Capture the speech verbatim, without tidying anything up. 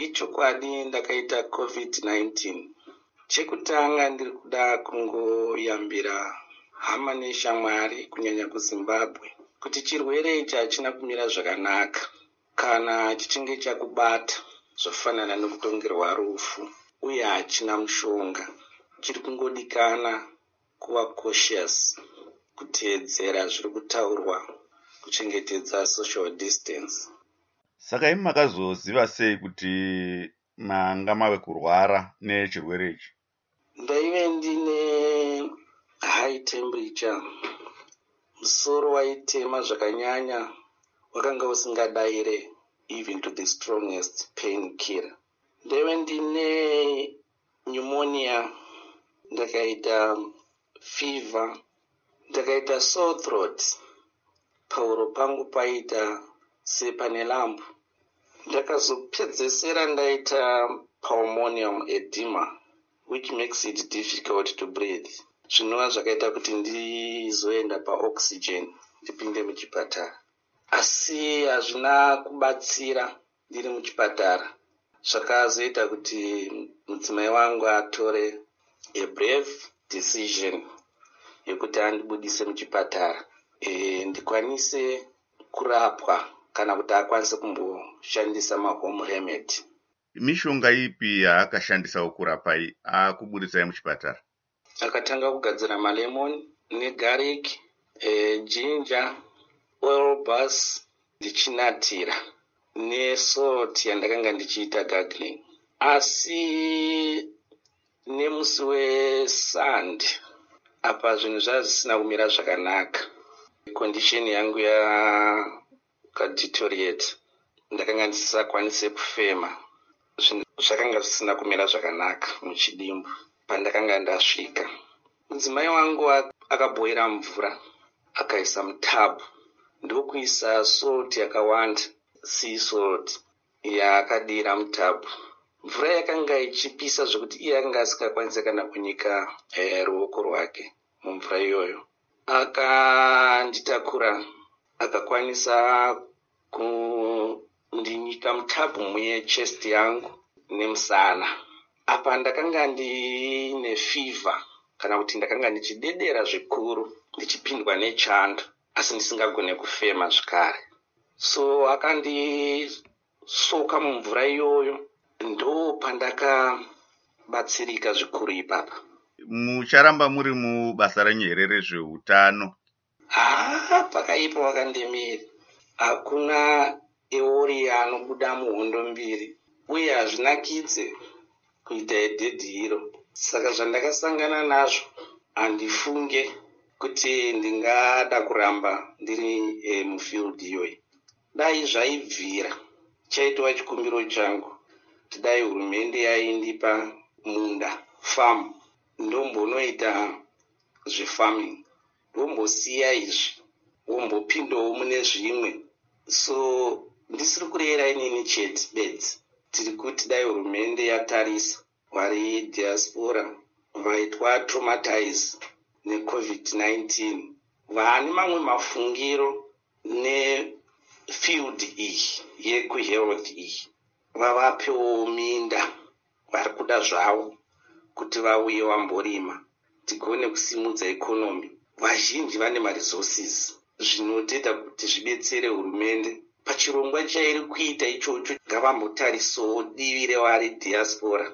Ichokwadi ndakaita covid nineteen. Chekutanga ndiri kuda kungoyambira hama neshamwari kunyanya kuZimbabwe kuti chirwere ichi hachina kumira zvakanaka. Kana chichinge chakubata zvofanana nekutongerwa rufu uye hachina mushonga. Chiri kungodikana kuva cautious, kuteedzera zviri kutaurwa, kuchengetedza social distance. Saka imi makazoziva sei kuti manga mave kurwara nechirwere ichi? Ndaive ndine high temperature, musoro waitema zvakanyanya, wakanga usingadayire even to the strongest pain killer. Ndaive ndine pneumonia, ndakaita fever, ndakaita sore throat, pahuro pangu paita sepane lambu. Ndakazopedzesera ndaita pulmonary edema, which makes it difficult to breathe. Zvinova zvakaita kuti ndizoenda paoxygen ndipinde muchipatara. Asi hazvina kubatsira ndiri muchipatara. Zvakazoita kuti mudzimai wangu atore a brave decision yekuti andibudise muchipatara e, ndikwanise kurapwa kana kuti akwanise kumboshandisa mahome remedy. Mishonga ipi yaakashandisa kurapai akubudisai muchipatara? Akatanga kugadzira malemon negarlic, e, ginger, oil bus ndichinatira nesalt yandakanga ndichiita gargling. Asi nemusi weSunday apa zvinhu zvazvisina kumira zvakanaka. Condition yangu yakadeteriorate, ndakanga ndisisakwanise kufema. Zvinhu zvakanga zvisina kumira zvakanaka muchidimbu. Pandakanga ndasvika, mudzimai wangu akabhoira mvura akaisa mutabhu ndokuisa salt yakawanda, sea salt yaakadira mutabhu. Mvura yakanga ichipisa zvokuti iye akanga asikakwanise kana kunyika eh, ruoko rwake mumvura iyoyo. Akanditakura akakwanisa kundinyika mutabhu muye chest yangu nemusana. Apa ndakanga ndine fever, kana kuti ndakanga ndichidedera zvikuru, ndichipindwa nechando asi ndisingagone kufema zvakare. So akandisoka mumvura iyoyo, ndo pandakabatsirika zvikuru ipapa. Mucharamba muri mubasa renyu here rezveutano? Ah, pakaipa wakandemiri. Hakuna eori anobuda muhondo mbiri, uye hazvinakidze kuita edhedhi hiro. Saka zvandakasangana nazvo handifunge kuti ndingada kuramba ndiri e, mufield iyoyi. Dai zvaibvira, chaitwa chikumbiro changu kuti dai hurumende yaindipa munda, farm, ndombonoita zvefarming, ndombosiya izvi, wombopindawo mune zvimwe. So ndisiri kurera inini chete bedzi, tiri kuti dai hurumende yatarisa vari diaspora vaitwa traumatize necovid nineteen, vane mamwe mafungiro nefield iyi yekuhealth iyi, vavapewo minda vari kuda zvavo kuti vauye vamborima tigone kusimudza ikonomi. Vazhinji vane maresources zvinotoita kuti zvibetsere hurumende pachirongwa chairi kuita ichocho. Ngavambotarisawo divi revari diaspora.